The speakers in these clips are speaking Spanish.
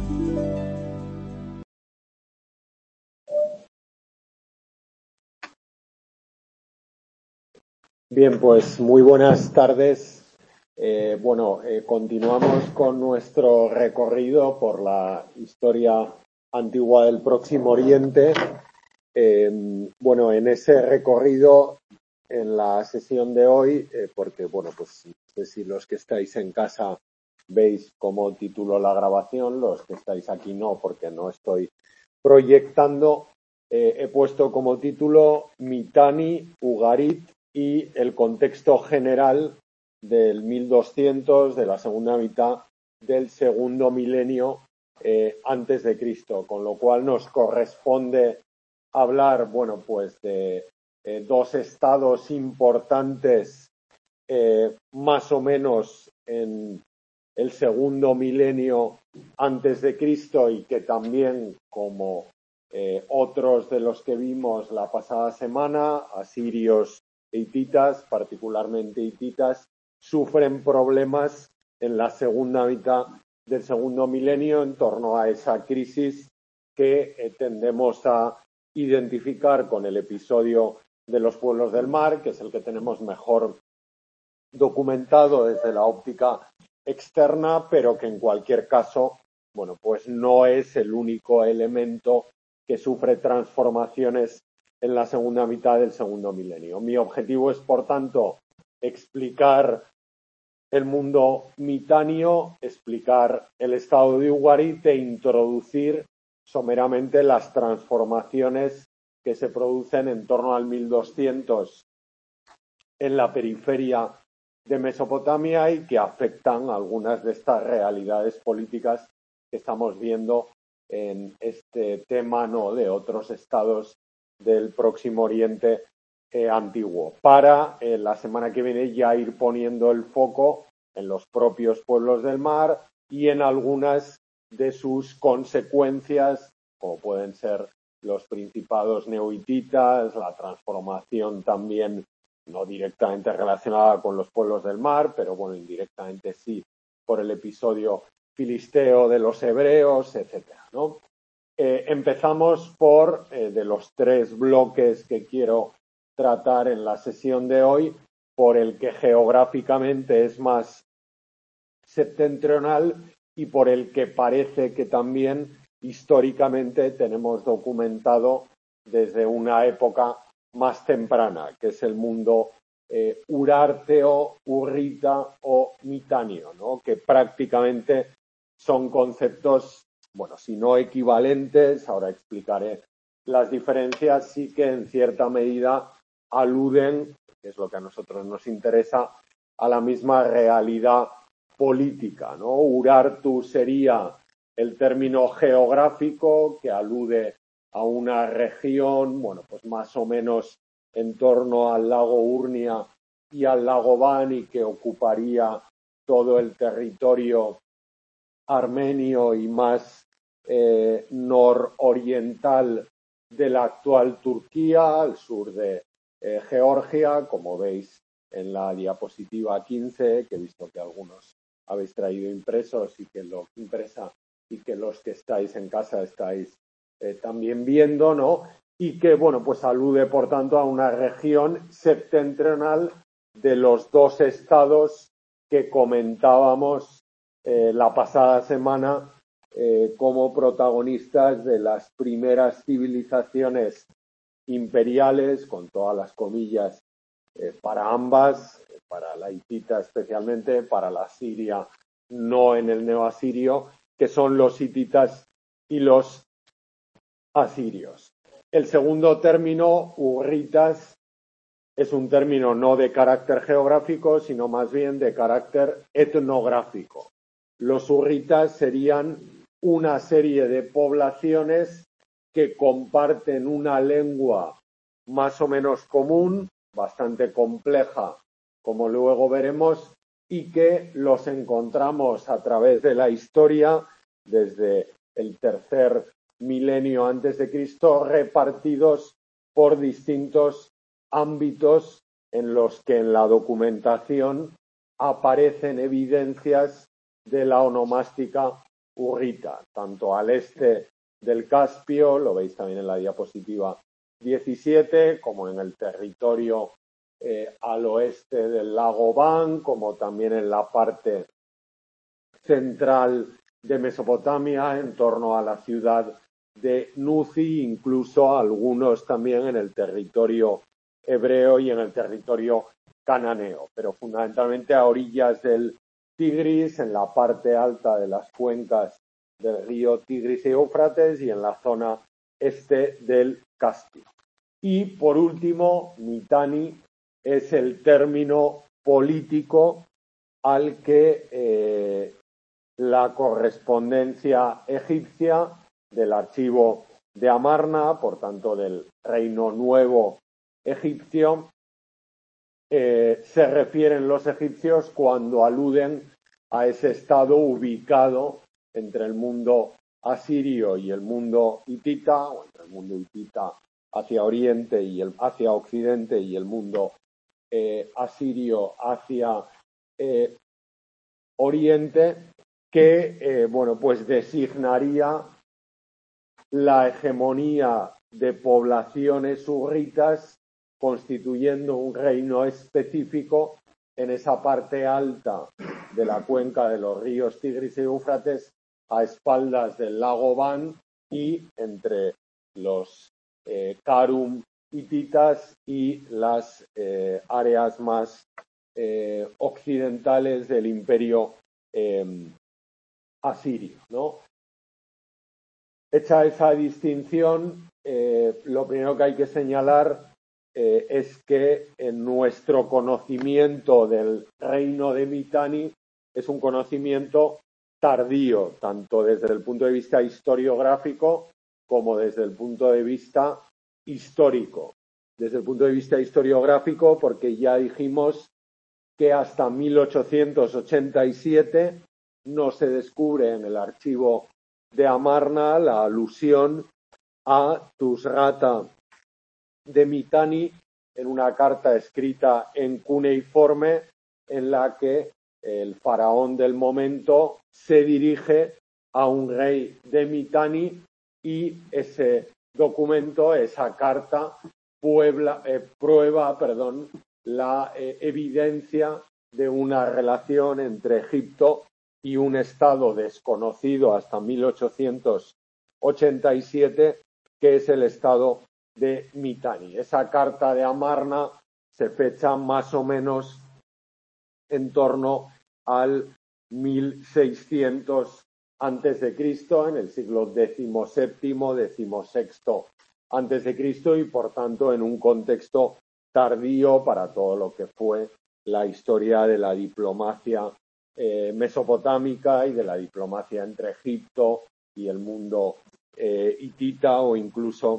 Bien, pues muy buenas tardes. Continuamos con nuestro recorrido por la historia antigua del Próximo Oriente. En ese recorrido, en la sesión de hoy, porque, pues no sé si los que estáis en casa veis cómo titulo la grabación, los que estáis aquí no, porque no estoy proyectando. He puesto como título Mitanni, Ugarit y el contexto general del 1200, de la segunda mitad del segundo milenio antes de Cristo, con lo cual nos corresponde hablar, de dos estados importantes más o menos en el segundo milenio antes de Cristo y que también, como otros de los que vimos la pasada semana, asirios e hititas, particularmente hititas, sufren problemas en la segunda mitad del segundo milenio en torno a esa crisis que tendemos a identificar con el episodio de los pueblos del mar, que es el que tenemos mejor documentado desde la óptica externa, pero que en cualquier caso, pues no es el único elemento que sufre transformaciones en la segunda mitad del segundo milenio. Mi objetivo es, por tanto, explicar el mundo mitáneo, explicar el estado de Ugarit e introducir someramente las transformaciones que se producen en torno al 1200 en la periferia de Mesopotamia y que afectan algunas de estas realidades políticas que estamos viendo en este tema, ¿no?, de otros estados del Próximo Oriente antiguo. Para la semana que viene ya ir poniendo el foco en los propios pueblos del mar y en algunas de sus consecuencias, como pueden ser los principados neohititas, la transformación también no directamente relacionada con los pueblos del mar, pero indirectamente sí, por el episodio filisteo de los hebreos, etcétera, ¿no? Empezamos por, de los tres bloques que quiero tratar en la sesión de hoy, por el que geográficamente es más septentrional y por el que parece que también históricamente tenemos documentado desde una época más temprana, que es el mundo urárteo, urrita o mitáneo, ¿no?, que prácticamente son conceptos, si no equivalentes, ahora explicaré las diferencias, sí que en cierta medida aluden, que es lo que a nosotros nos interesa, a la misma realidad política, ¿no? Urartu sería el término geográfico que alude a una región, pues más o menos en torno al lago Urnia y al lago Van, y que ocuparía todo el territorio armenio y más nororiental de la actual Turquía, al sur de Georgia, como veis en la diapositiva 15, que he visto que algunos habéis traído impresos y que lo impresa y que los que estáis en casa estáis también viendo, ¿no? Y que, pues alude, por tanto, a una región septentrional de los dos estados que comentábamos la pasada semana como protagonistas de las primeras civilizaciones imperiales, con todas las comillas, para ambas, para la hitita especialmente, para la siria no en el neoasirio, que son los hititas y los asirios. El segundo término, urritas, es un término no de carácter geográfico, sino más bien de carácter etnográfico. Los urritas serían una serie de poblaciones que comparten una lengua más o menos común, bastante compleja, como luego veremos, y que los encontramos a través de la historia desde el tercer milenio antes de Cristo, repartidos por distintos ámbitos en los que en la documentación aparecen evidencias de la onomástica urrita, tanto al este del Caspio, lo veis también en la diapositiva 17, como en el territorio al oeste del lago Van, como también en la parte central de Mesopotamia, en torno a la ciudad de Nuzi, incluso algunos también en el territorio hebreo y en el territorio cananeo, pero fundamentalmente a orillas del Tigris, en la parte alta de las cuencas del río Tigris y Éufrates y en la zona este del Caspio. Y por último, Mitanni es el término político al que la correspondencia egipcia del archivo de Amarna, por tanto del Reino Nuevo egipcio, se refieren los egipcios cuando aluden a ese estado ubicado entre el mundo asirio y el mundo hitita, o entre el mundo hitita hacia oriente y hacia occidente y el mundo asirio hacia oriente, que bueno, pues designaría la hegemonía de poblaciones hurritas constituyendo un reino específico en esa parte alta de la cuenca de los ríos Tigris y Éufrates, a espaldas del lago Van y entre los Karum hititas y las áreas más occidentales del imperio asirio, ¿no? Hecha esa distinción, lo primero que hay que señalar es que en nuestro conocimiento del reino de Mitanni es un conocimiento tardío, tanto desde el punto de vista historiográfico como desde el punto de vista histórico. Desde el punto de vista historiográfico, porque ya dijimos que hasta 1887 no se descubre en el archivo de Amarna la alusión a Tusrata de Mitanni en una carta escrita en cuneiforme en la que el faraón del momento se dirige a un rey de Mitanni y ese documento, esa carta, prueba la evidencia de una relación entre Egipto y un estado desconocido hasta 1887, que es el estado de Mitanni. Esa carta de Amarna se fecha más o menos en torno al 1600 antes de Cristo, en el siglo XVII, XVI antes de Cristo, y por tanto en un contexto tardío para todo lo que fue la historia de la diplomacia mesopotámica y de la diplomacia entre Egipto y el mundo hitita o incluso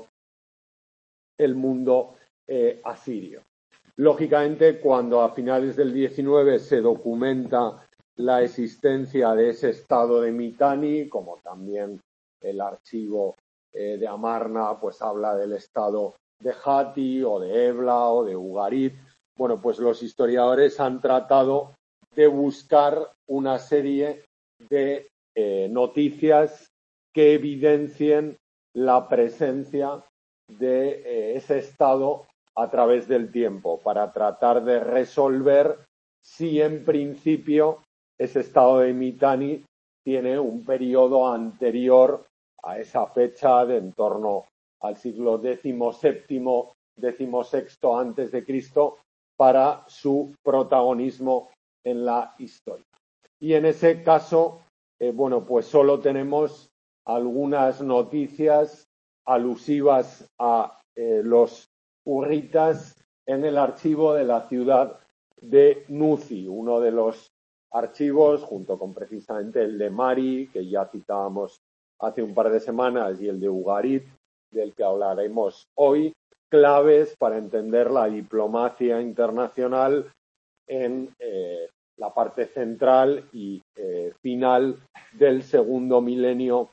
el mundo asirio. Lógicamente, cuando a finales del XIX se documenta la existencia de ese estado de Mitanni, como también el archivo de Amarna pues habla del estado de Hatti o de Ebla o de Ugarit, bueno, pues los historiadores han tratado de buscar una serie de noticias que evidencien la presencia de ese estado a través del tiempo, para tratar de resolver si en principio ese estado de Mitanni tiene un periodo anterior a esa fecha de en torno al siglo XVII, XVI antes de Cristo para su protagonismo en la historia. Y en ese caso, bueno, pues solo tenemos algunas noticias alusivas a los hurritas en el archivo de la ciudad de Nuzi, uno de los archivos, junto con precisamente el de Mari, que ya citábamos hace un par de semanas, y el de Ugarit, del que hablaremos hoy, claves para entender la diplomacia internacional en la parte central y final del segundo milenio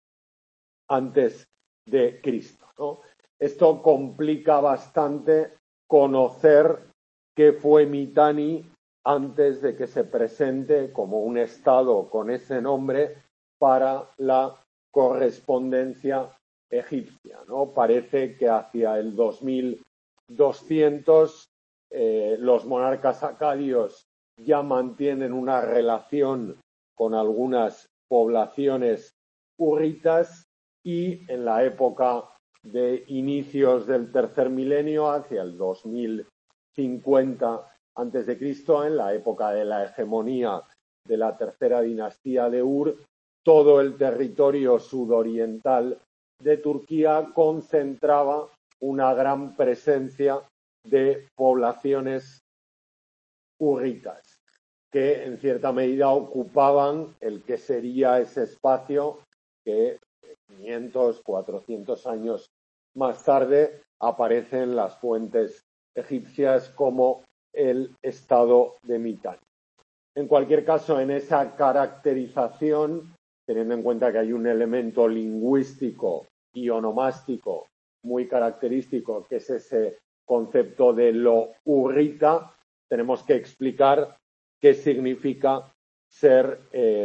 antes de Cristo, ¿no? Esto complica bastante conocer qué fue Mitanni antes de que se presente como un estado con ese nombre para la correspondencia egipcia, ¿no? Parece que hacia el 2200 los monarcas acadios ya mantienen una relación con algunas poblaciones hurritas y en la época de inicios del tercer milenio, hacia el 2050 a.C., en la época de la hegemonía de la tercera dinastía de Ur, todo el territorio sudoriental de Turquía concentraba una gran presencia de poblaciones hurritas, que en cierta medida ocupaban el que sería ese espacio que 500, 400 años más tarde aparece en las fuentes egipcias como el estado de Mitanni. En cualquier caso, en esa caracterización, teniendo en cuenta que hay un elemento lingüístico y onomástico muy característico, que es ese concepto de lo hurrita, tenemos que explicar qué significa ser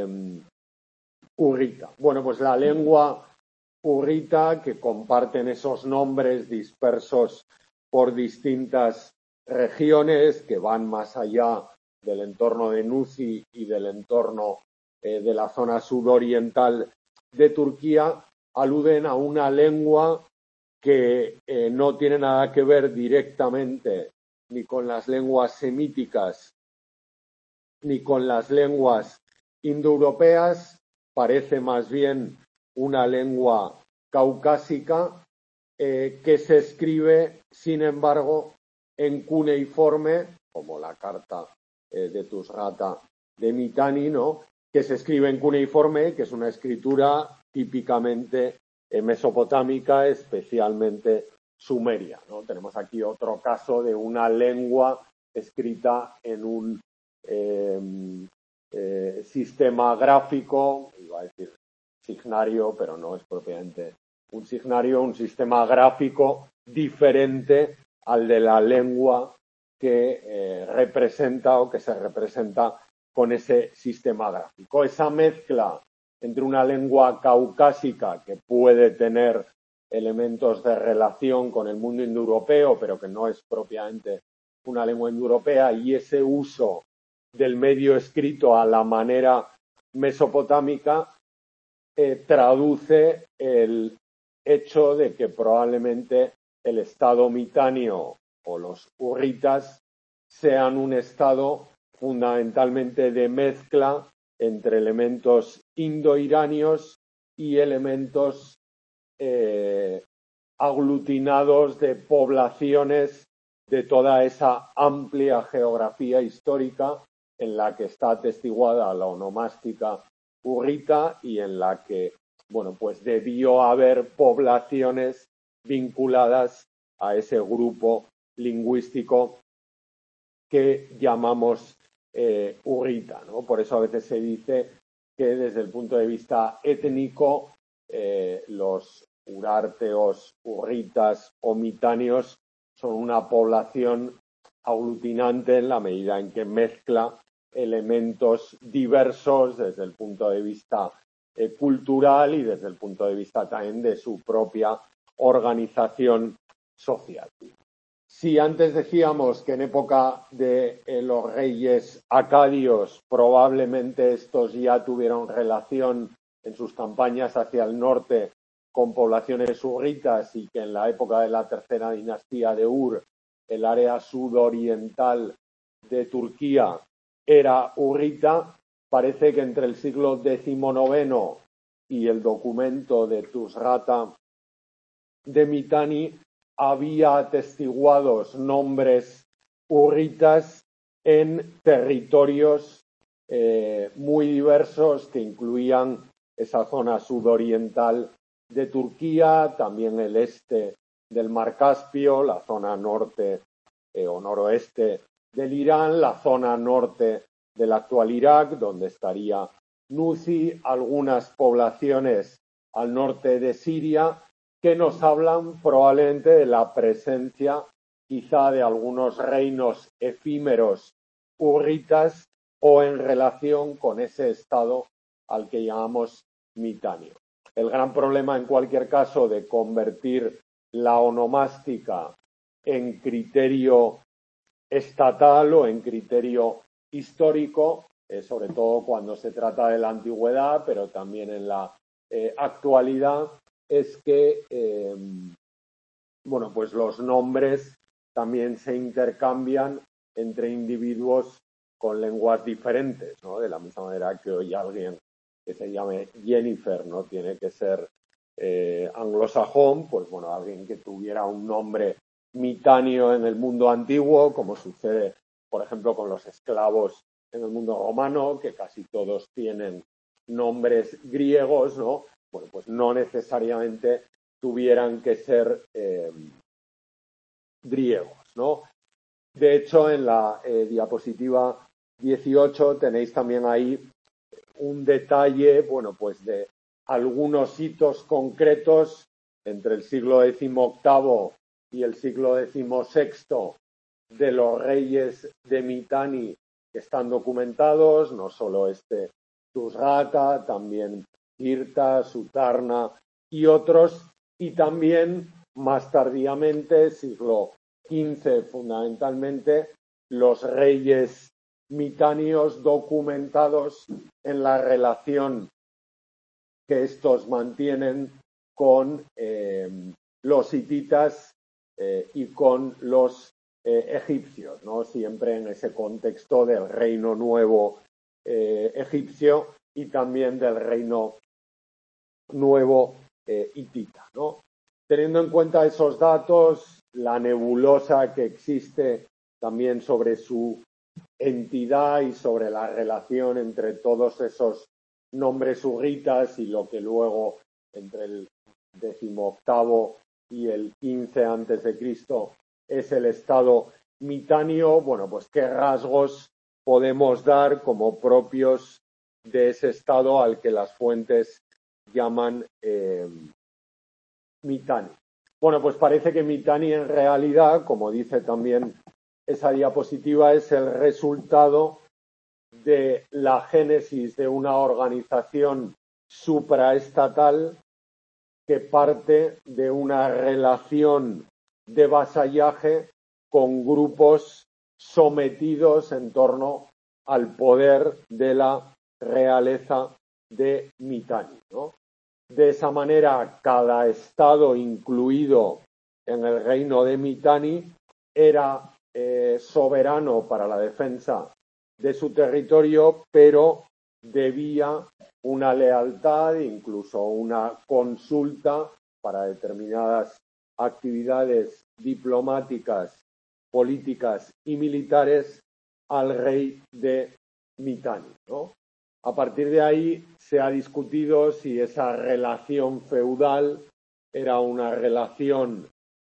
hurrita. Bueno, pues la lengua hurrita, que comparten esos nombres dispersos por distintas regiones, que van más allá del entorno de Nuzi y del entorno de la zona sudoriental de Turquía, aluden a una lengua que no tiene nada que ver directamente ni con las lenguas semíticas ni con las lenguas indoeuropeas, parece más bien una lengua caucásica que se escribe, sin embargo, en cuneiforme, como la carta de Tushratta de Mitanni, ¿no? Que se escribe en cuneiforme, que es una escritura típicamente mesopotámica, especialmente sumeria, ¿no? Tenemos aquí otro caso de una lengua escrita en un sistema gráfico, iba a decir signario, pero no es propiamente un signario, un sistema gráfico diferente al de la lengua que representa o que se representa con ese sistema gráfico. Esa mezcla entre una lengua caucásica que puede tener elementos de relación con el mundo indoeuropeo, pero que no es propiamente una lengua indoeuropea, y ese uso del medio escrito a la manera mesopotámica traduce el hecho de que probablemente el estado mitáneo o los hurritas sean un estado fundamentalmente de mezcla entre elementos indoiranios y elementos aglutinados de poblaciones de toda esa amplia geografía histórica en la que está atestiguada la onomástica hurrita y en la que, bueno, pues debió haber poblaciones vinculadas a ese grupo lingüístico que llamamos hurrita, ¿no? Por eso a veces se dice que desde el punto de vista étnico los urarteos, hurritas o mitáneos son una población aglutinante en la medida en que mezcla elementos diversos desde el punto de vista cultural y desde el punto de vista también de su propia organización social. Si antes decíamos que en época de los reyes acadios probablemente estos ya tuvieron relación en sus campañas hacia el norte con poblaciones hurritas y que en la época de la tercera dinastía de Ur el área sudoriental de Turquía era hurrita, parece que entre el siglo XIX y el documento de Tushratta de Mitanni había atestiguados nombres hurritas en territorios muy diversos que incluían esa zona sudoriental de Turquía, también el este del Mar Caspio, la zona norte o noroeste del Irán, la zona norte del actual Irak, donde estaría Nuzi, algunas poblaciones al norte de Siria, que nos hablan probablemente de la presencia quizá de algunos reinos efímeros hurritas o en relación con ese estado al que llamamos Mitanio. El gran problema, en cualquier caso, de convertir la onomástica en criterio estatal o en criterio histórico, sobre todo cuando se trata de la antigüedad, pero también en la actualidad, es que bueno, pues los nombres también se intercambian entre individuos con lenguas diferentes, ¿no? De la misma manera que hoy alguien que se llame Jennifer no tiene que ser anglosajón, pues bueno, alguien que tuviera un nombre mitáneo en el mundo antiguo, como sucede, por ejemplo, con los esclavos en el mundo romano, que casi todos tienen nombres griegos, ¿no? Bueno, pues no necesariamente tuvieran que ser griegos, ¿no? De hecho, en la diapositiva 18 tenéis también ahí un detalle, bueno, pues de algunos hitos concretos entre el siglo XVIII y el siglo XVI de los reyes de Mitanni que están documentados, no solo Tushratta, también Tirta, Sutarna y otros, y también más tardíamente, siglo XV fundamentalmente, los reyes mitáneos documentados en la relación que estos mantienen con los hititas y con los egipcios, ¿no? Siempre en ese contexto del reino nuevo egipcio y también del reino nuevo hitita, ¿no? Teniendo en cuenta esos datos, la nebulosa que existe también sobre su entidad y sobre la relación entre todos esos nombres urritas y lo que luego entre el 18º y el 15 antes de Cristo es el estado mitáneo, bueno, pues qué rasgos podemos dar como propios de ese estado al que las fuentes llaman Mitanni. Bueno, pues parece que Mitanni en realidad, como dice también esa diapositiva, es el resultado de la génesis de una organización supraestatal que parte de una relación de vasallaje con grupos sometidos en torno al poder de la realeza de Mitanni, ¿no? De esa manera, cada estado incluido en el reino de Mitanni era soberano para la defensa de su territorio, pero debía una lealtad, incluso una consulta para determinadas actividades diplomáticas, políticas y militares al rey de Mitanni, ¿no? A partir de ahí se ha discutido si esa relación feudal era una relación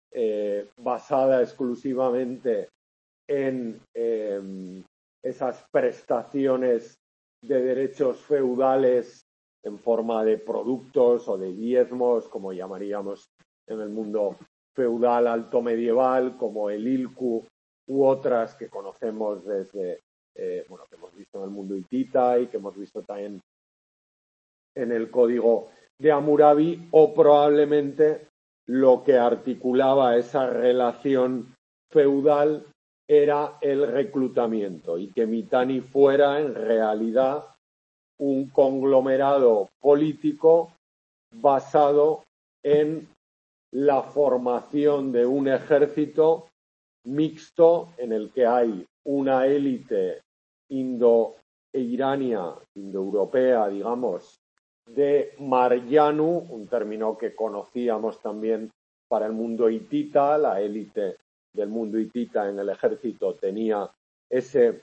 basada exclusivamente en esas prestaciones de derechos feudales en forma de productos o de diezmos, como llamaríamos en el mundo feudal alto medieval, como el ilku u otras que conocemos desde, bueno, que hemos visto en el mundo hitita y que hemos visto también en el código de Hammurabi, o probablemente lo que articulaba esa relación feudal era el reclutamiento y que Mitanni fuera en realidad un conglomerado político basado en la formación de un ejército mixto en el que hay una élite indo-irania, indoeuropea, digamos, de Maryanu, un término que conocíamos también para el mundo hitita. La élite del mundo hitita en el ejército tenía ese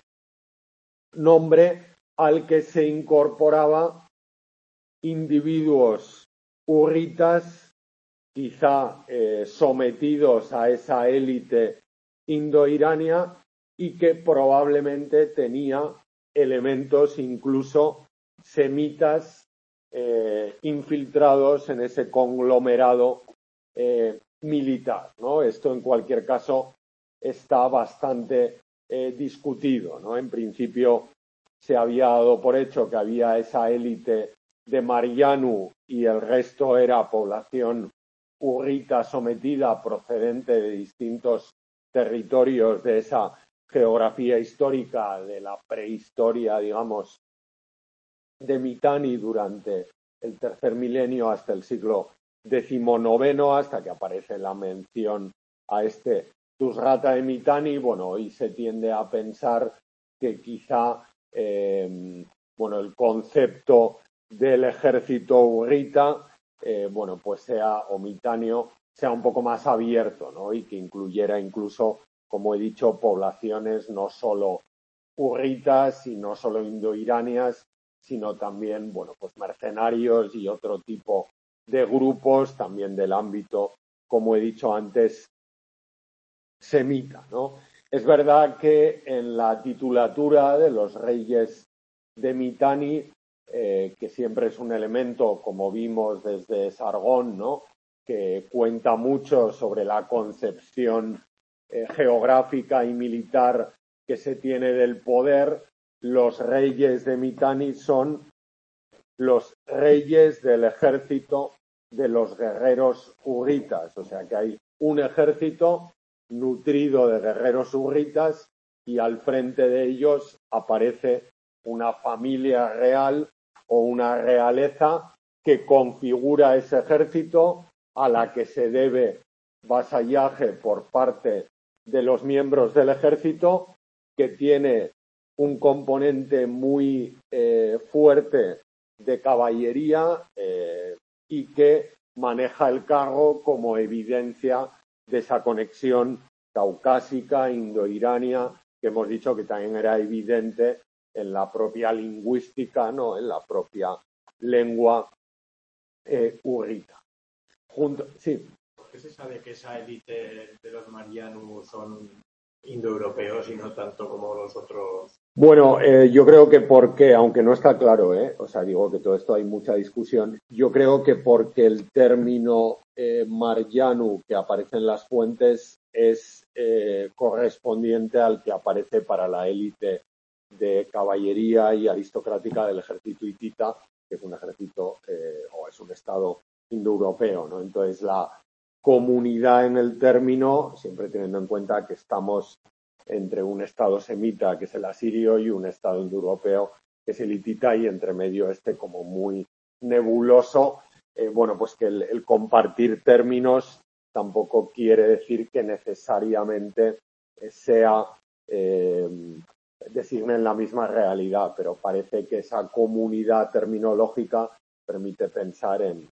nombre, al que se incorporaba individuos hurritas, quizá sometidos a esa élite indoirania y que probablemente tenía elementos incluso semitas infiltrados en ese conglomerado militar, ¿no? Esto en cualquier caso está bastante discutido, ¿no? En principio se había dado por hecho que había esa élite de Marianu y el resto era población urrita sometida procedente de distintos territorios de esa geografía histórica de la prehistoria, digamos, de Mitanni durante el tercer milenio hasta el siglo XIX, hasta que aparece la mención a este Tushratta de Mitanni. Bueno, hoy se tiende a pensar que quizá el concepto del ejército urrita, pues sea, o mitáneo, sea un poco más abierto, ¿no? Y que incluyera incluso, como he dicho, poblaciones no solo urritas y no solo indoiranias, sino también, pues mercenarios y otro tipo de grupos también del ámbito, como he dicho antes, semita, ¿no? Es verdad que en la titulatura de los reyes de Mitanni, que siempre es un elemento, como vimos desde Sargón, ¿no?, que cuenta mucho sobre la concepción geográfica y militar que se tiene del poder, los reyes de Mitanni son los reyes del ejército de los guerreros urritas, o sea que hay un ejército nutrido de guerreros urritas y al frente de ellos aparece una familia real o una realeza que configura ese ejército, a la que se debe vasallaje por parte de los miembros del ejército, que tiene un componente muy fuerte de caballería y que maneja el carro como evidencia de esa conexión caucásica, indoirania, que hemos dicho que también era evidente en la propia lingüística, ¿no?, en la propia lengua urrita. Sí. ¿Por qué se sabe que esa élite de los Marianu son indoeuropeos y no tanto como los otros? Bueno, yo creo que porque, aunque no está claro, o sea, digo que todo esto hay mucha discusión, yo creo que porque el término Marianu que aparece en las fuentes es correspondiente al que aparece para la élite de caballería y aristocrática del ejército hitita, que es un ejército o es un estado indoeuropeo, ¿no? Entonces la comunidad en el término, siempre teniendo en cuenta que estamos entre un estado semita, que es el asirio, y un estado indoeuropeo, que es el hitita, y entre medio como muy nebuloso, pues que el compartir términos tampoco quiere decir que necesariamente designen la misma realidad, pero parece que esa comunidad terminológica permite pensar en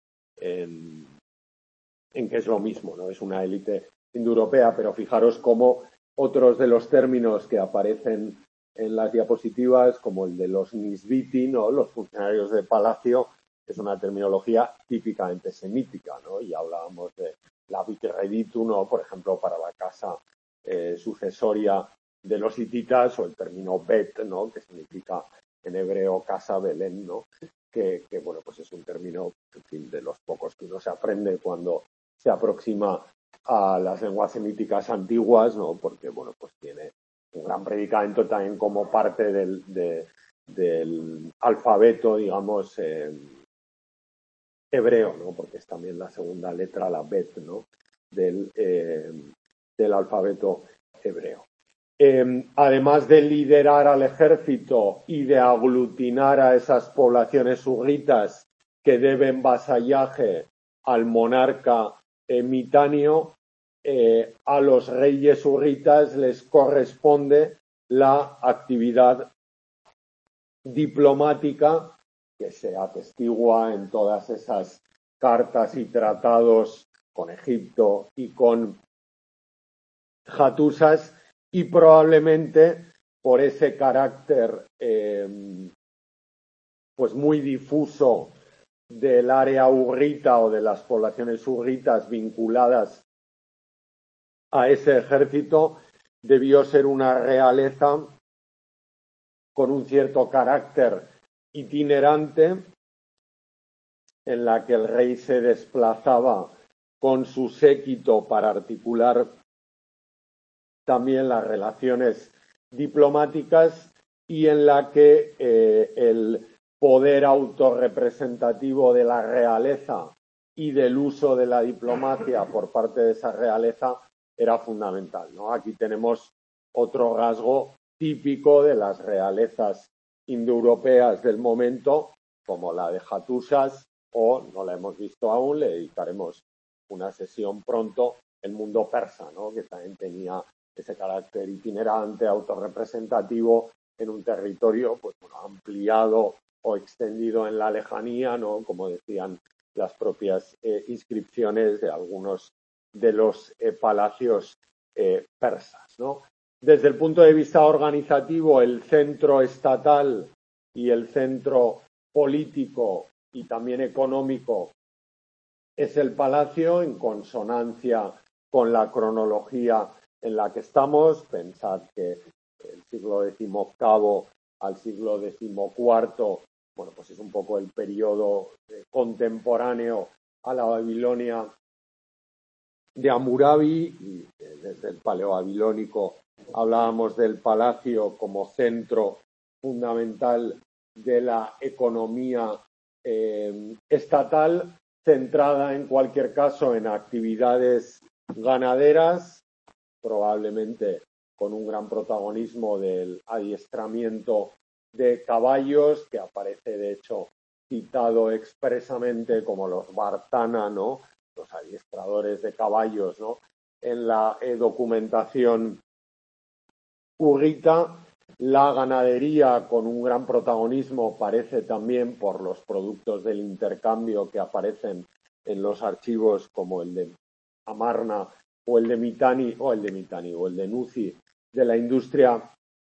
que es lo mismo, ¿no? Es una élite indoeuropea, pero fijaros cómo otros de los términos que aparecen en las diapositivas, como el de los nisbiti, ¿no?, los funcionarios de palacio, es una terminología típicamente semítica, ¿no? Y hablábamos de la vicerreditu, ¿no?, por ejemplo, para la casa sucesoria de los hititas, o el término bet, ¿no?, que significa en hebreo casa Belén, ¿no?, que pues es un término, en fin, de los pocos que uno se aprende cuando se aproxima a las lenguas semíticas antiguas, ¿no?, porque pues tiene un gran predicamento también como parte del alfabeto, digamos, hebreo, ¿no?, porque es también la segunda letra, la bet, ¿no?, del alfabeto hebreo. Además de liderar al ejército y de aglutinar a esas poblaciones urritas que deben vasallaje al monarca mitáneo, a los reyes urritas les corresponde la actividad diplomática, que se atestigua en todas esas cartas y tratados con Egipto y con Hattusas, y probablemente por ese carácter pues muy difuso del área urrita o de las poblaciones urritas vinculadas a ese ejército, debió ser una realeza con un cierto carácter itinerante, en la que el rey se desplazaba con su séquito para articular también las relaciones diplomáticas, y en la que el poder autorrepresentativo de la realeza y del uso de la diplomacia por parte de esa realeza era fundamental, ¿no? Aquí tenemos otro rasgo típico de las realezas indoeuropeas del momento, como la de Hattusas, o no la hemos visto aún, le dedicaremos una sesión pronto, el mundo persa, ¿no? Que también tenía ese carácter itinerante, autorrepresentativo en un territorio pues, bueno, ampliado o extendido en la lejanía, ¿no? Como decían las propias inscripciones de algunos de los palacios persas, ¿no? Desde el punto de vista organizativo, el centro estatal y el centro político y también económico es el palacio, en consonancia con la cronología en la que estamos. Pensad que el siglo XVIII al siglo XIV, bueno, pues es un poco el periodo contemporáneo a la Babilonia de Hammurabi, y desde el paleobabilónico hablábamos del palacio como centro fundamental de la economía estatal, centrada en cualquier caso en actividades ganaderas, probablemente con un gran protagonismo del adiestramiento de caballos, que aparece de hecho citado expresamente como los Bartana, ¿no? Los adiestradores de caballos, ¿no? En la documentación urrita. La ganadería, con un gran protagonismo, parece también por los productos del intercambio que aparecen en los archivos, como el de Amarna o el de Mitanni o el de Nuzi, de la industria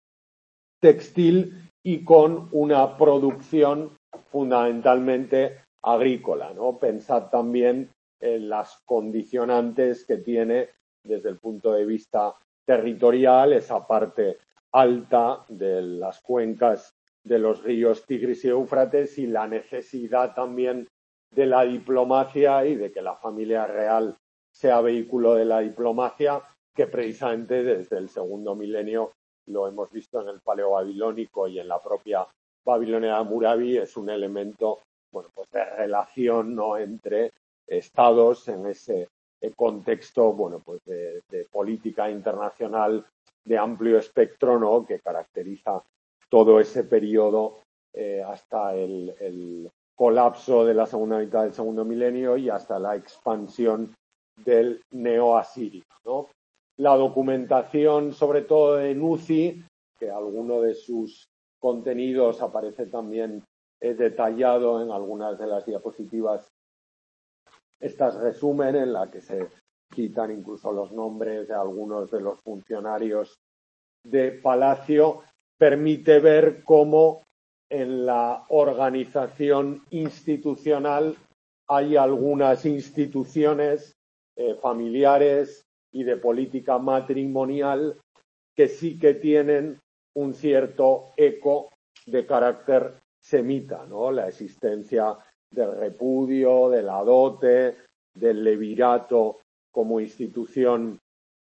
textil, y con una producción fundamentalmente agrícola, ¿no? Pensad también en las condicionantes que tiene desde el punto de vista territorial esa parte alta de las cuencas de los ríos Tigris y Éufrates, y la necesidad también de la diplomacia y de que la familia real sea vehículo de la diplomacia, que precisamente desde el segundo milenio lo hemos visto en el paleobabilónico y en la propia Babilonia de Hammurabi, es un elemento, bueno, pues de relación, ¿no?, entre estados en ese contexto, bueno, pues de política internacional de amplio espectro, ¿no?, que caracteriza todo ese periodo hasta el colapso de la segunda mitad del segundo milenio y hasta la expansión del neoasirio, ¿no? La documentación, sobre todo de Nuzi, que alguno de sus contenidos aparece también detallado en algunas de las diapositivas. Estas resumen, en la que se citan incluso los nombres de algunos de los funcionarios de Palacio, permite ver cómo en la organización institucional hay algunas instituciones familiares y de política matrimonial que sí que tienen un cierto eco de carácter semita, ¿no? La existencia del repudio, de la dote, del levirato como institución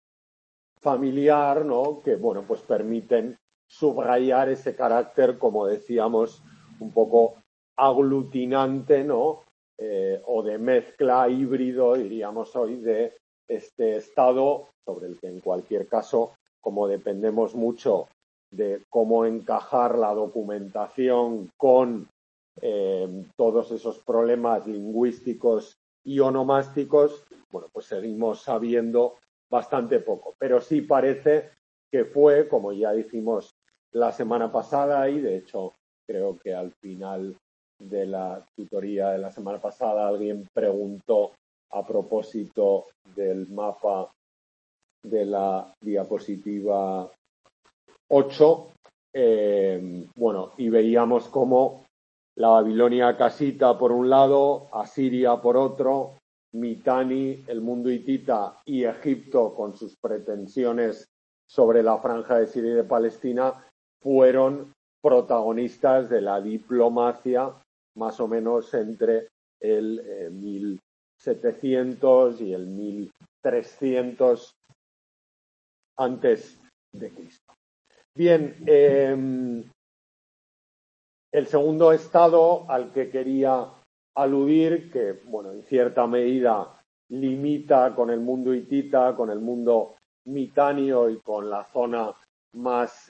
familiar, ¿no? Que, bueno, pues permiten subrayar ese carácter, como decíamos, un poco aglutinante, ¿no? O de mezcla híbrido, diríamos hoy, de este estado, sobre el que en cualquier caso, como dependemos mucho de cómo encajar la documentación con todos esos problemas lingüísticos y onomásticos, bueno, pues seguimos sabiendo bastante poco. Pero sí parece que fue, como ya dijimos la semana pasada, y de hecho creo que al final de la tutoría de la semana pasada alguien preguntó a propósito del mapa de la diapositiva 8, bueno, y veíamos cómo la Babilonia casita por un lado, Asiria por otro, Mitanni, el mundo hitita, y Egipto con sus pretensiones sobre la franja de Siria y de Palestina fueron protagonistas de la diplomacia más o menos entre el 1700 y el 1300 antes de Cristo. Bien, El segundo estado al que quería aludir, que bueno, en cierta medida limita con el mundo hitita, con el mundo mitanio y con la zona más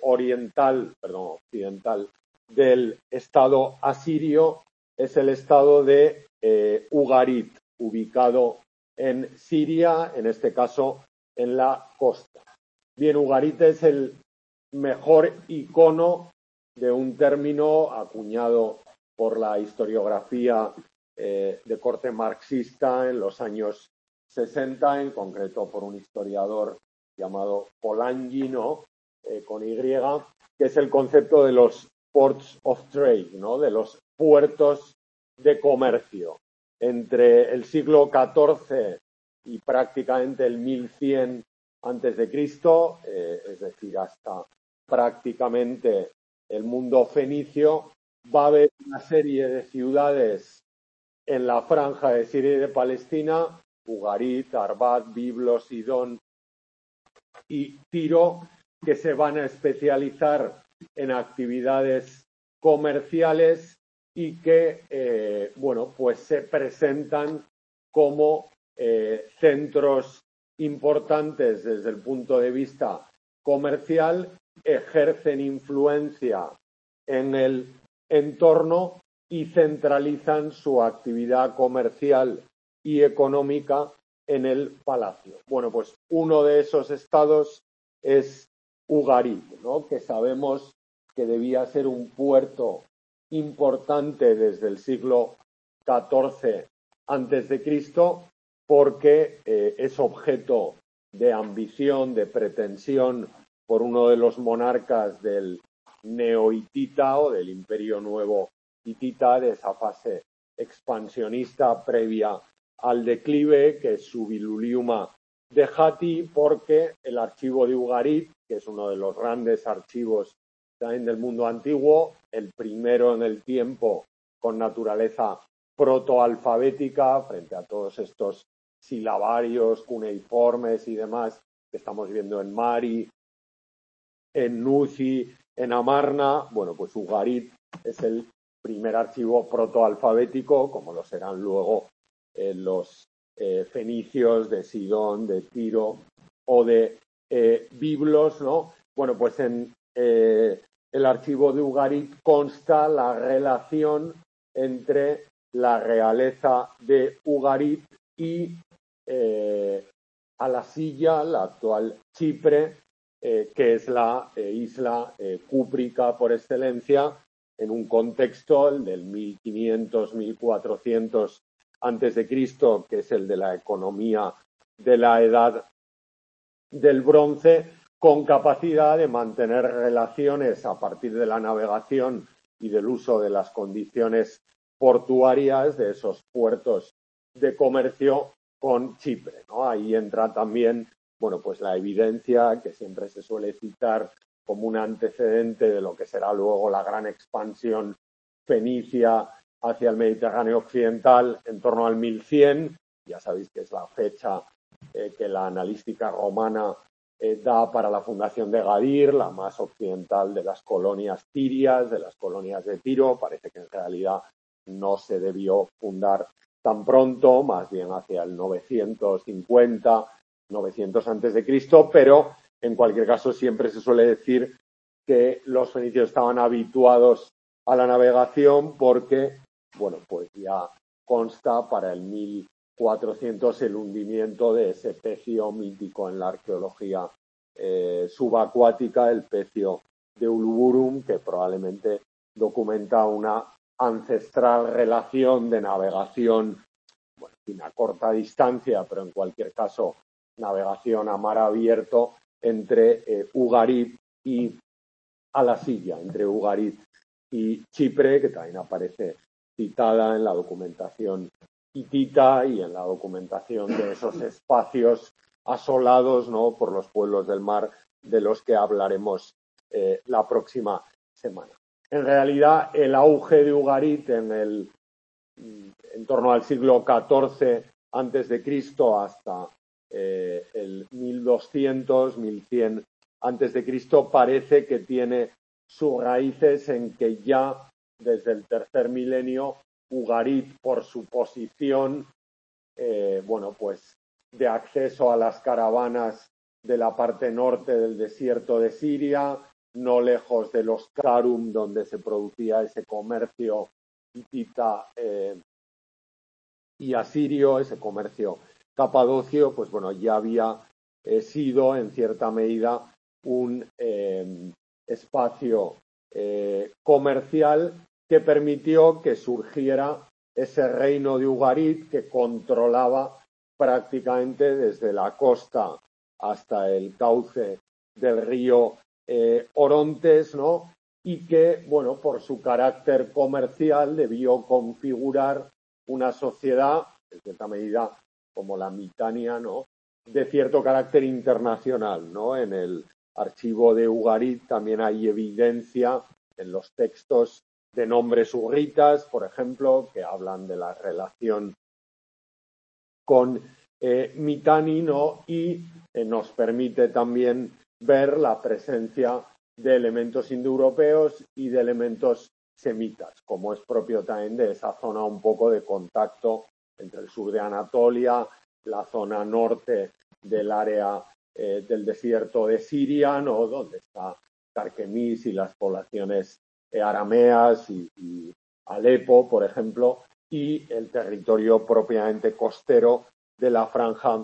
occidental del estado asirio, es el estado de Ugarit, ubicado en Siria, en este caso en la costa. Bien, Ugarit es el mejor icono de un término acuñado por la historiografía de corte marxista en los años 60, en concreto por un historiador llamado Polanyi, ¿no? Con Y, que es el concepto de los ports of trade, ¿no? De los puertos de comercio. Entre el siglo XIV y prácticamente el 1100 antes de Cristo, es decir, hasta prácticamente el mundo fenicio, va a haber una serie de ciudades en la franja de Siria y de Palestina, Ugarit, Arbat, Biblos, Sidón y Tiro, que se van a especializar en actividades comerciales y que, bueno, pues se presentan como centros importantes desde el punto de vista comercial, ejercen influencia en el entorno y centralizan su actividad comercial y económica en el palacio. Bueno, pues uno de esos estados es Ugarit, ¿no? Que sabemos que debía ser un puerto importante desde el siglo XIV antes de Cristo, porque es objeto de ambición, de pretensión por uno de los monarcas del neohitita o del Imperio Nuevo hitita, de esa fase expansionista previa al declive, que es Subiluliuma de Hati, porque el archivo de Ugarit, que es uno de los grandes archivos también del mundo antiguo, el primero en el tiempo con naturaleza protoalfabética frente a todos estos silabarios, cuneiformes y demás que estamos viendo en Mari, en Nuzi, en Amarna. Bueno, pues Ugarit es el primer archivo protoalfabético, como lo serán luego los fenicios de Sidón, de Tiro o de Biblos, ¿no? Bueno, pues en el archivo de Ugarit consta la relación entre la realeza de Ugarit y Alasilla, la actual Chipre, que es la isla cúprica por excelencia, en un contexto, el del 1500-1400 antes de Cristo, que es el de la economía de la Edad del Bronce, con capacidad de mantener relaciones a partir de la navegación y del uso de las condiciones portuarias de esos puertos de comercio con Chipre, ¿no? Ahí entra también, bueno, pues la evidencia que siempre se suele citar como un antecedente de lo que será luego la gran expansión fenicia hacia el Mediterráneo occidental en torno al 1100. Ya sabéis que es la fecha que la analística romana da para la fundación de Gadir, la más occidental de las colonias tirias, de las colonias de Tiro. Parece que en realidad no se debió fundar tan pronto, más bien hacia el 950, 900 antes de Cristo, pero en cualquier caso siempre se suele decir que los fenicios estaban habituados a la navegación porque, bueno, pues ya consta para el 1400 el hundimiento de ese pecio mítico en la arqueología subacuática, el pecio de Uluburum, que probablemente documenta una ancestral relación de navegación, bueno, a corta distancia, pero en cualquier caso navegación a mar abierto entre Ugarit y Alasilla, entre Ugarit y Chipre, que también aparece citada en la documentación hitita y en la documentación de esos espacios asolados, ¿no?, por los pueblos del mar, de los que hablaremos la próxima semana. En realidad, el auge de Ugarit en torno al siglo XIV antes de Cristo hasta el 1200, 1100 antes de Cristo parece que tiene sus raíces en que ya desde el tercer milenio Ugarit, por su posición, pues de acceso a las caravanas de la parte norte del desierto de Siria, no lejos de los Karun, donde se producía ese comercio hitita y asirio, ese comercio capadocio, pues bueno, ya había sido en cierta medida un espacio comercial que permitió que surgiera ese reino de Ugarit que controlaba prácticamente desde la costa hasta el cauce del río Orontes, ¿no? Y que, bueno, por su carácter comercial debió configurar una sociedad, en cierta medida como la Mitania, ¿no?, de cierto carácter internacional, ¿no? En el archivo de Ugarit también hay evidencia en los textos de nombres ugritas, por ejemplo, que hablan de la relación con Mitanni, ¿no? Y nos permite también ver la presencia de elementos indoeuropeos y de elementos semitas, como es propio también de esa zona un poco de contacto entre el sur de Anatolia, la zona norte del área del desierto de Siria, ¿no?, donde está Carquemis y las poblaciones arameas y Alepo, por ejemplo, y el territorio propiamente costero de la franja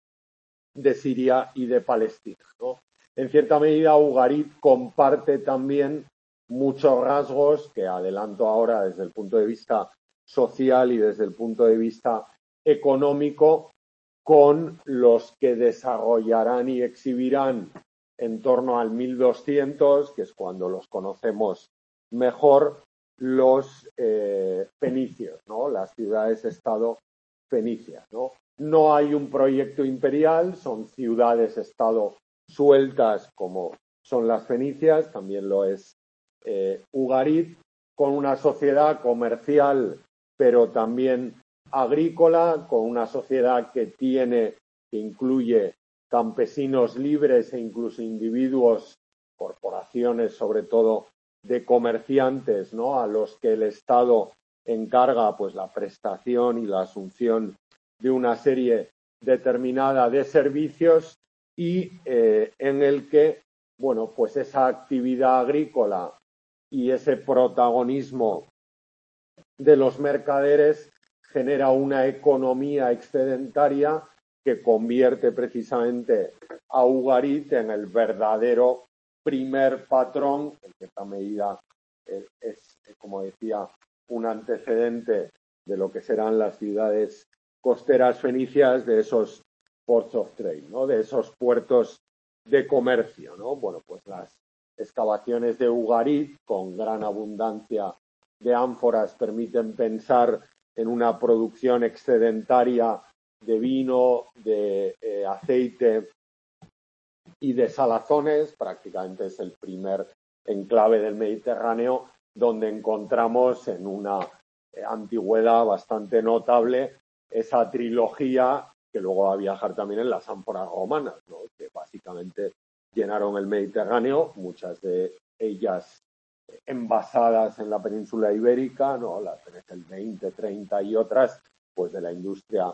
de Siria y de Palestina, ¿no? En cierta medida, Ugarit comparte también muchos rasgos que adelanto ahora desde el punto de vista social y desde el punto de vista económico con los que desarrollarán y exhibirán en torno al 1200, que es cuando los conocemos mejor, los fenicios, ¿no?, las ciudades-estado fenicias, ¿no? No hay un proyecto imperial, son ciudades-estado sueltas como son las fenicias, también lo es Ugarit, con una sociedad comercial pero también agrícola, con una sociedad que incluye campesinos libres e incluso individuos, corporaciones sobre todo de comerciantes, ¿no?, a los que el Estado encarga pues la prestación y la asunción de una serie determinada de servicios y en el que, bueno, pues esa actividad agrícola y ese protagonismo de los mercaderes genera una economía excedentaria que convierte precisamente a Ugarit en el verdadero primer patrón, en cierta medida es, como decía, un antecedente de lo que serán las ciudades costeras fenicias, de esos ports of trade, ¿no?, de esos puertos de comercio, ¿no? Bueno, pues las excavaciones de Ugarit, con gran abundancia de ánforas, permiten pensar en una producción excedentaria de vino, de aceite y de salazones. Prácticamente es el primer enclave del Mediterráneo donde encontramos en una antigüedad bastante notable esa trilogía que luego va a viajar también en las ánforas romanas, ¿no?, que básicamente llenaron el Mediterráneo, muchas de ellas envasadas en la península ibérica, ¿no?, las del 20, 30 y otras, pues de la industria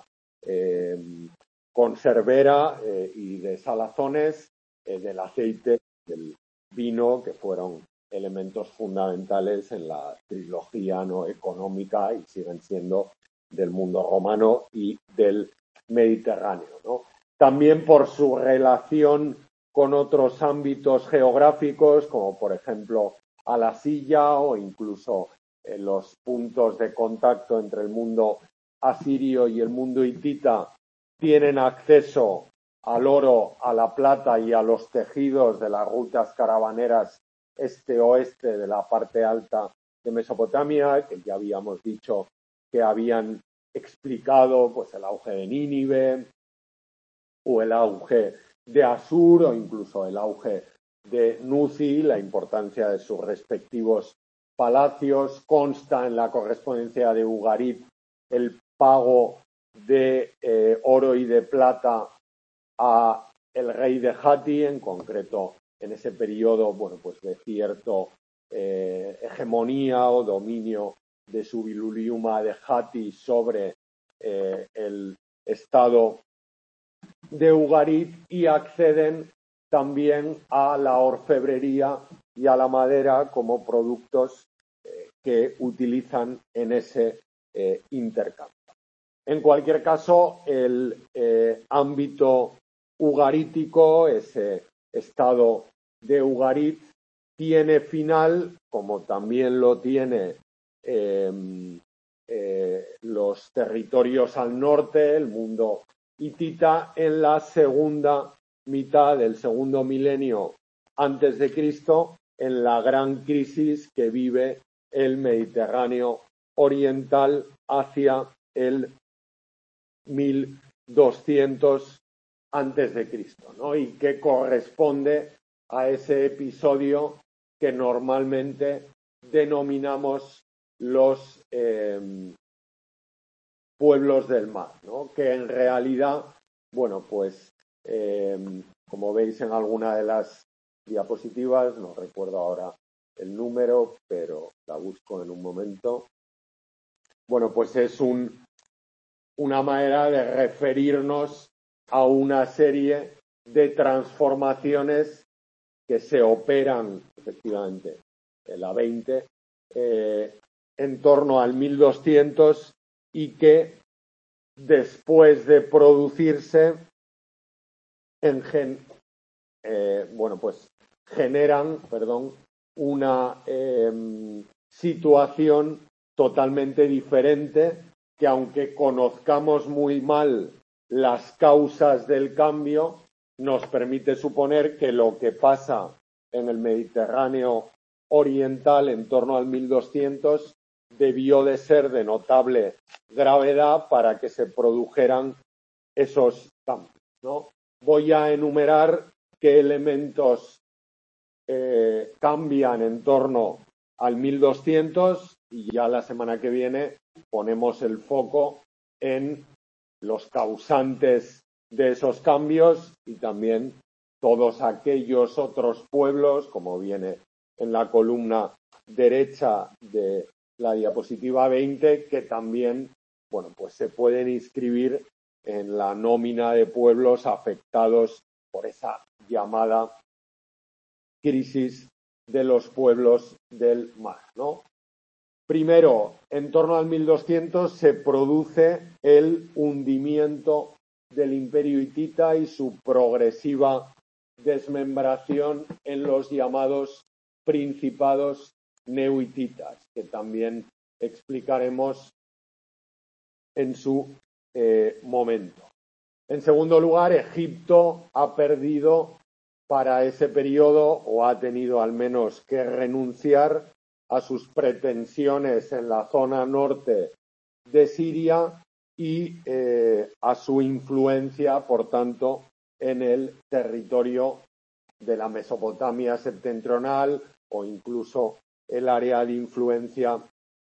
conservera y de salazones, del aceite, del vino, que fueron elementos fundamentales en la trilogía, ¿no?, económica, y siguen siendo del mundo romano y del Mediterráneo, ¿no? También por su relación con otros ámbitos geográficos, como por ejemplo a la silla o incluso los puntos de contacto entre el mundo asirio y el mundo hitita, tienen acceso al oro, a la plata y a los tejidos de las rutas caravaneras este-oeste de la parte alta de Mesopotamia, que ya habíamos dicho que habían explicado pues el auge de Nínive o el auge de Asur o incluso el auge de Nuzi, la importancia de sus respectivos palacios. Consta en la correspondencia de Ugarit el pago de oro y de plata a el rey de Hatti, en concreto en ese periodo, bueno, pues de cierto hegemonía o dominio de Subiluliuma de Hatti sobre el estado de Ugarit, y acceden también a la orfebrería y a la madera como productos que utilizan en ese intercambio. En cualquier caso, el ámbito ugarítico, ese estado de Ugarit, tiene final, como también lo tiene los territorios al norte, el mundo hitita, en la segunda mitad del segundo milenio antes de Cristo, en la gran crisis que vive el Mediterráneo oriental hacia el 1200 antes de Cristo, ¿no? Y que corresponde a ese episodio que normalmente denominamos los pueblos del mar, ¿no? Que en realidad, bueno, pues como veis en alguna de las diapositivas, no recuerdo ahora el número, pero la busco en un momento. Bueno, pues es una manera de referirnos a una serie de transformaciones que se operan efectivamente en la 20 en torno al 1200 y que después de producirse generan, una situación totalmente diferente, que aunque conozcamos muy mal las causas del cambio, nos permite suponer que lo que pasa en el Mediterráneo oriental en torno al 1200 debió de ser de notable gravedad para que se produjeran esos cambios, ¿no? Voy a enumerar qué elementos cambian en torno al 1200 y ya la semana que viene ponemos el foco en los causantes de esos cambios y también todos aquellos otros pueblos, como viene en la columna derecha de la diapositiva 20, que también, bueno, pues se pueden inscribir en la nómina de pueblos afectados por esa llamada crisis de los pueblos del mar, ¿no? Primero, en torno al 1200 se produce el hundimiento del Imperio hitita y su progresiva desmembración en los llamados principados neohititas, que también explicaremos en su momento. En segundo lugar, Egipto ha perdido para ese periodo, o ha tenido al menos que renunciar a sus pretensiones en la zona norte de Siria y a su influencia, por tanto, en el territorio de la Mesopotamia septentrional o incluso el área de influencia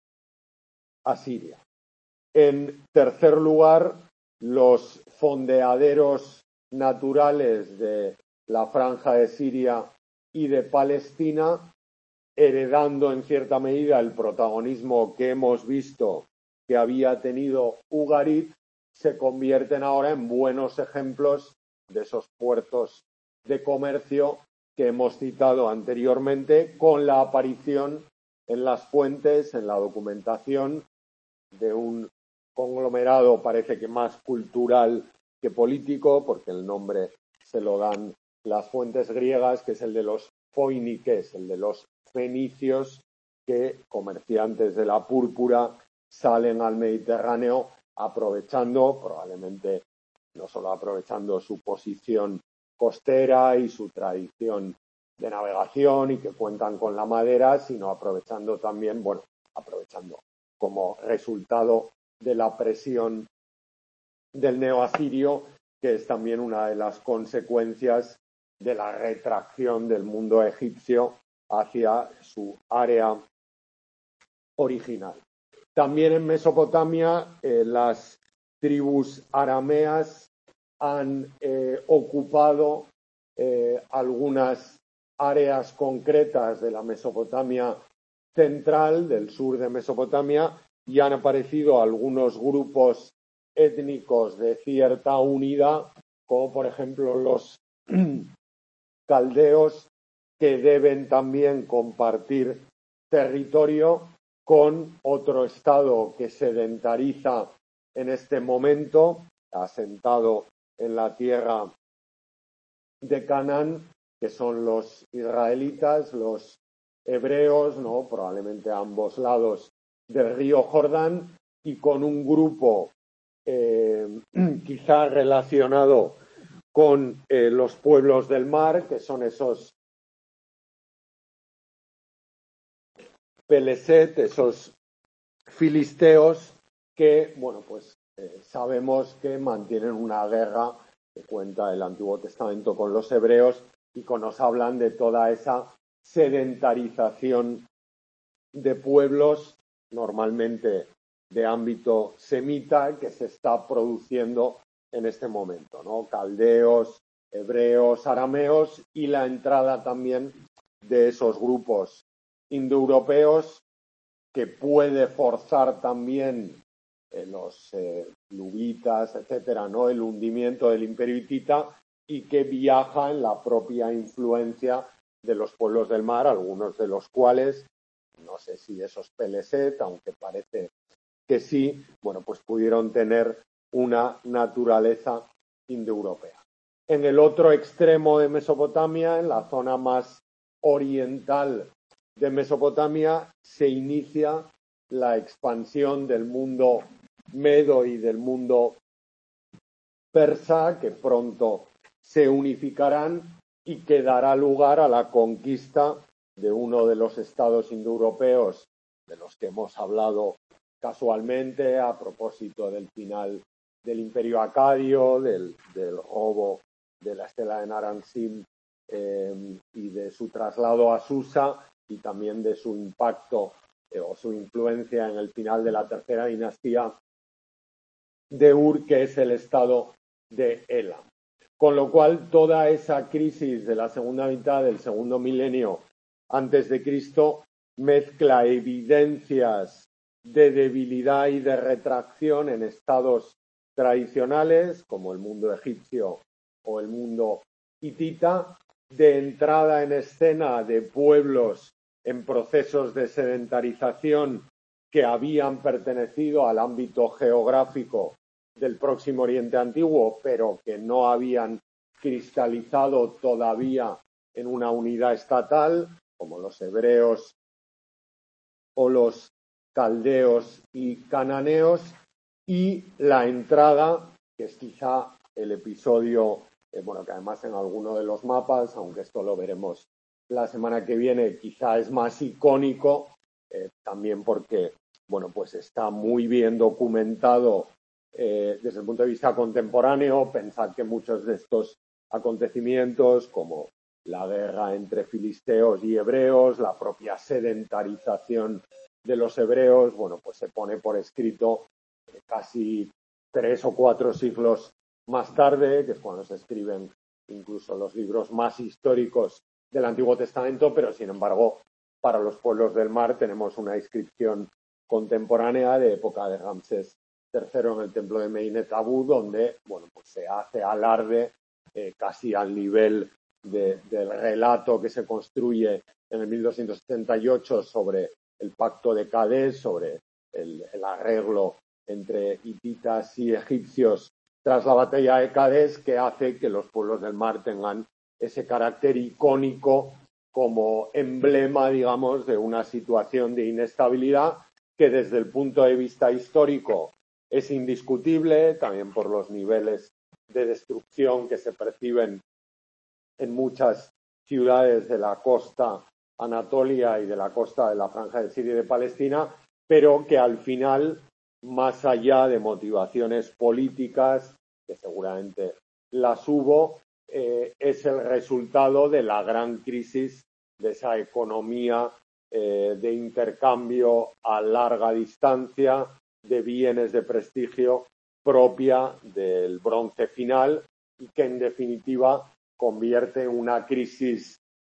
asiria. En tercer lugar, los fondeaderos naturales de la franja de Siria y de Palestina, heredando en cierta medida el protagonismo que hemos visto que había tenido Ugarit, se convierten ahora en buenos ejemplos de esos puertos de comercio que hemos citado anteriormente, con la aparición en las fuentes, en la documentación, de un conglomerado parece que más cultural que político, porque el nombre se lo dan las fuentes griegas, que es el de los foiniques, el de los fenicios, que, comerciantes de la púrpura, salen al Mediterráneo aprovechando, probablemente no solo aprovechando su posición costera y su tradición de navegación y que cuentan con la madera, sino aprovechando también, aprovechando como resultado de la presión del neoasirio, que es también una de las consecuencias de la retracción del mundo egipcio hacia su área original. También en Mesopotamia las tribus arameas han ocupado algunas áreas concretas de la Mesopotamia central, del sur de Mesopotamia, y han aparecido algunos grupos étnicos de cierta unidad, como por ejemplo los caldeos, que deben también compartir territorio con otro estado que sedentariza en este momento, asentado en la tierra de Canaán, que son los israelitas, los hebreos, ¿no? Probablemente a ambos lados del río Jordán, y con un grupo quizá relacionado con los pueblos del mar, que son esos Peleset, esos filisteos que, bueno, pues sabemos que mantienen una guerra que cuenta el Antiguo Testamento con los hebreos y que nos hablan de toda esa sedentarización de pueblos, normalmente de ámbito semita, que se está produciendo en este momento, ¿no? Caldeos, hebreos, arameos, y la entrada también de esos grupos indoeuropeos, que puede forzar también los luvitas, etcétera, ¿no? El hundimiento del Imperio hitita, y que viaja en la propia influencia de los pueblos del mar, algunos de los cuales, no sé si esos Peleset, aunque parece que sí, bueno, pues pudieron tener una naturaleza indoeuropea. En el otro extremo de Mesopotamia, en la zona más oriental de Mesopotamia, se inicia la expansión del mundo medo y del mundo persa, que pronto se unificarán y que dará lugar a la conquista de uno de los estados indoeuropeos de los que hemos hablado casualmente a propósito del final del Imperio Acadio, del robo de la estela de Naram-Sin y de su traslado a Susa, y también de su impacto o su influencia en el final de la tercera dinastía de Ur, que es el estado de Elam. Con lo cual, toda esa crisis de la segunda mitad del segundo milenio antes de Cristo mezcla evidencias de debilidad y de retracción en estados tradicionales, como el mundo egipcio o el mundo hitita, de entrada en escena de pueblos en procesos de sedentarización que habían pertenecido al ámbito geográfico del Próximo Oriente Antiguo, pero que no habían cristalizado todavía en una unidad estatal, como los hebreos o los caldeos y cananeos, y la entrada, que es quizá el episodio, bueno, que además en alguno de los mapas, aunque esto lo veremos la semana que viene, quizá es más icónico, también porque, bueno, pues está muy bien documentado desde el punto de vista contemporáneo. Pensad que muchos de estos acontecimientos, como la guerra entre filisteos y hebreos, la propia sedentarización de los hebreos, bueno, pues se pone por escrito casi 3 o 4 siglos más tarde, que es cuando se escriben incluso los libros más históricos del Antiguo Testamento, pero sin embargo, para los pueblos del mar tenemos una inscripción contemporánea de época de Ramsés III en el templo de Medinet Habu, donde, bueno, pues se hace alarde casi al nivel del relato que se construye en el 1278 sobre el pacto de Cadés, sobre el arreglo entre hititas y egipcios tras la batalla de Cadés, que hace que los pueblos del mar tengan ese carácter icónico como emblema, digamos, de una situación de inestabilidad que desde el punto de vista histórico es indiscutible, también por los niveles de destrucción que se perciben en muchas ciudades de la costa Anatolia y de la costa de la Franja de Siria y de Palestina, pero que al final, más allá de motivaciones políticas, que seguramente las hubo, es el resultado de la gran crisis de esa economía de intercambio a larga distancia de bienes de prestigio propia del Bronce final, y que en definitiva convierte en una crisis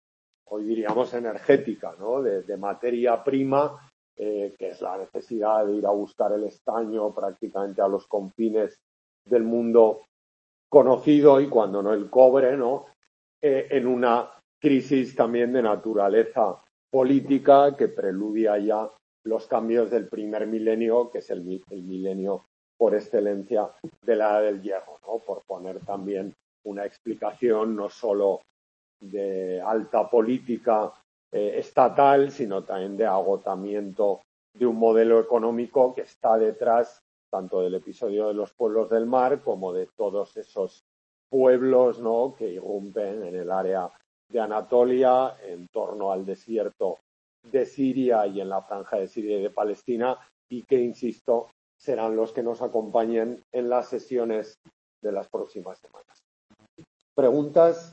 hoy diríamos energética, ¿no? De materia prima, que es la necesidad de ir a buscar el estaño prácticamente a los confines del mundo conocido y cuando no el cobre, ¿no? En una crisis también de naturaleza política que preludia ya los cambios del primer milenio, que es el milenio por excelencia de la Edad del Hierro, ¿no? Por poner también una explicación no solo de alta política estatal, sino también de agotamiento de un modelo económico que está detrás tanto del episodio de los pueblos del mar como de todos esos pueblos, ¿no? Que irrumpen en el área de Anatolia, en torno al desierto de Siria y en la franja de Siria y de Palestina, y que, insisto, serán los que nos acompañen en las sesiones de las próximas semanas. ¿Preguntas?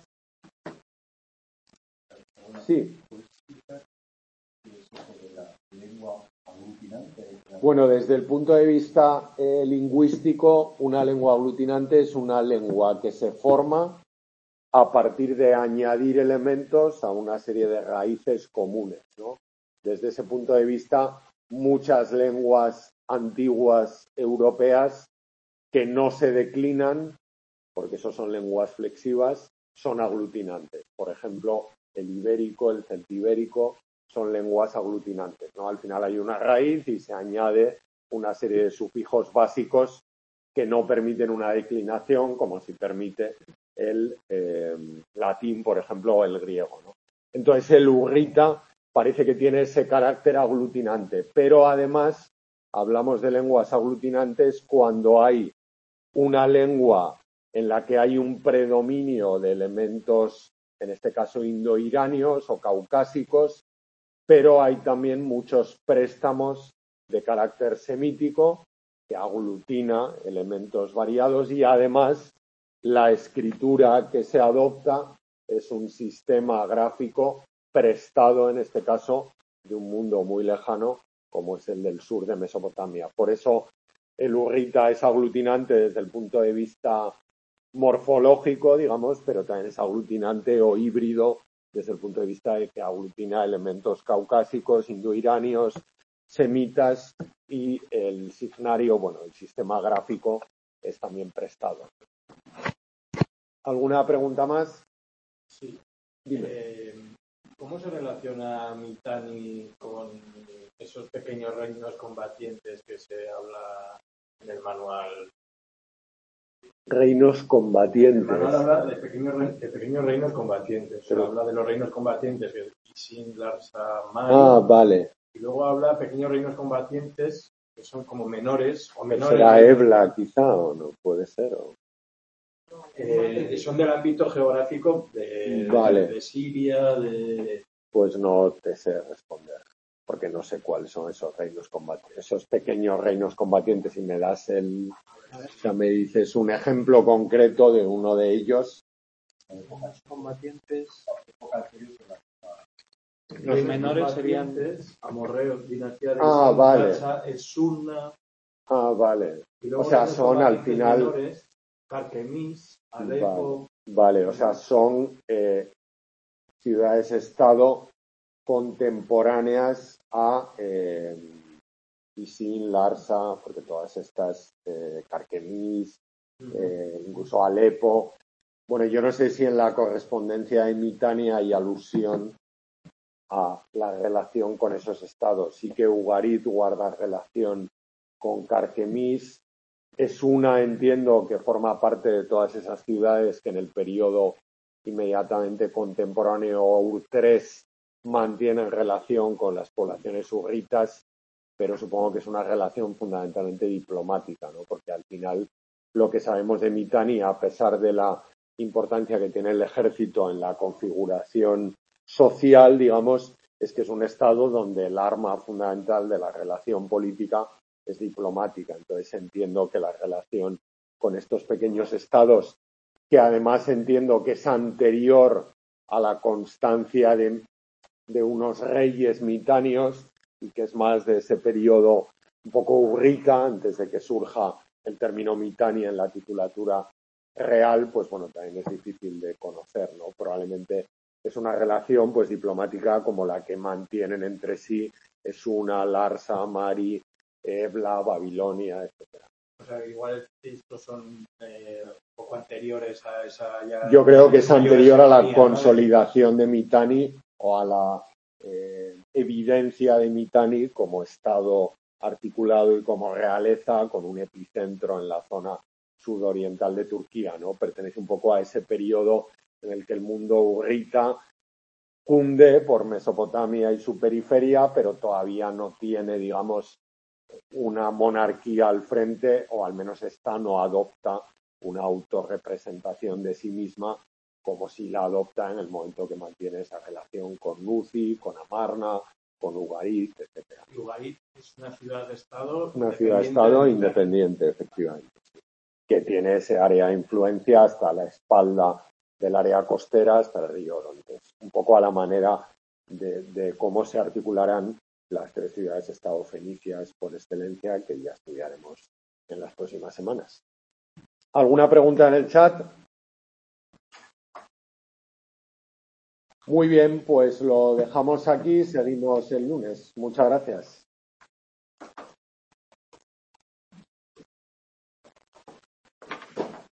Sí. Bueno, desde el punto de vista lingüístico, una lengua aglutinante es una lengua que se forma a partir de añadir elementos a una serie de raíces comunes, ¿no? Desde ese punto de vista, muchas lenguas antiguas europeas que no se declinan, porque eso son lenguas flexivas, son aglutinantes. Por ejemplo, el ibérico, el celtibérico, son lenguas aglutinantes, ¿no? Al final hay una raíz y se añade una serie de sufijos básicos que no permiten una declinación, como si permite el latín, por ejemplo, o el griego, ¿no? Entonces, el urrita parece que tiene ese carácter aglutinante, pero además hablamos de lenguas aglutinantes cuando hay una lengua en la que hay un predominio de elementos, en este caso indoiranios o caucásicos, pero hay también muchos préstamos de carácter semítico que aglutina elementos variados y además la escritura que se adopta es un sistema gráfico prestado, en este caso, de un mundo muy lejano como es el del sur de Mesopotamia. Por eso el urrita es aglutinante desde el punto de vista morfológico, digamos, pero también es aglutinante o híbrido desde el punto de vista de que aglutina elementos caucásicos, indoiranios, semitas y el signario, bueno, el sistema gráfico es también prestado. ¿Alguna pregunta más? Sí. Dime. ¿Cómo se relaciona Mitanni con esos pequeños reinos combatientes que se habla en el manual? Reinos combatientes. El manual habla de pequeños reinos combatientes. Pero habla de los reinos combatientes, que es Isin, Larsa, Mai. Ah, vale. Y luego habla de pequeños reinos combatientes que son como menores o menores. ¿Será Ebla quizá o no? Puede ser. ¿O? Son del ámbito geográfico Vale. de Siria, de... Pues no te sé responder, porque no sé cuáles son esos reinos combatientes, esos pequeños reinos combatientes. Si me das o sea, me dices un ejemplo concreto de uno de ellos. Épocas combatientes, Los menores serían amorreos, dinastía de vale. Esurna. Vale. Y luego o sea, son al final menores, Carquemis, Alepo. Vale, o sea, son ciudades-estado contemporáneas a Isin, Larsa, porque todas estas, Carquemis, incluso Alepo. Bueno, yo no sé si en la correspondencia de Mitanni hay alusión a la relación con esos estados. Sí que Ugarit guarda relación con Carquemis. Es una, entiendo, que forma parte de todas esas ciudades que en el periodo inmediatamente contemporáneo Ur-3 mantienen relación con las poblaciones urritas, pero supongo que es una relación fundamentalmente diplomática, ¿no? Porque al final lo que sabemos de Mitanni, a pesar de la importancia que tiene el ejército en la configuración social, digamos, es que es un estado donde el arma fundamental de la relación política es diplomática. Entonces entiendo que la relación con estos pequeños estados, que además entiendo que es anterior a la constancia de unos reyes mitanios y que es más de ese periodo un poco urrita, antes de que surja el término Mitanni en la titulatura real, pues bueno, también es difícil de conocer, ¿no? Probablemente es una relación pues diplomática como la que mantienen entre sí Esuna, Larsa, Mari, Ebla, Babilonia, etc. O sea, igual estos son un poco anteriores a esa ya. Yo creo que es anterior a la hegemonía, consolidación de Mitanni o a la evidencia de Mitanni como Estado articulado y como realeza con un epicentro en la zona sudoriental de Turquía, ¿no? Pertenece un poco a ese periodo en el que el mundo hurrita cunde por Mesopotamia y su periferia, pero todavía no tiene, digamos, una monarquía al frente, o al menos esta no adopta una autorrepresentación de sí misma como si la adopta en el momento que mantiene esa relación con Luci, con Amarna, con Ugarit, etc. Ugarit es una ciudad-estado. Una ciudad-estado independiente, efectivamente, que tiene ese área de influencia hasta la espalda del área costera, hasta el río Orontes. Un poco a la manera de cómo se articularán las tres ciudades-estado fenicias por excelencia, que ya estudiaremos en las próximas semanas. ¿Alguna pregunta en el chat? Muy bien, pues lo dejamos aquí, seguimos el lunes. Muchas gracias.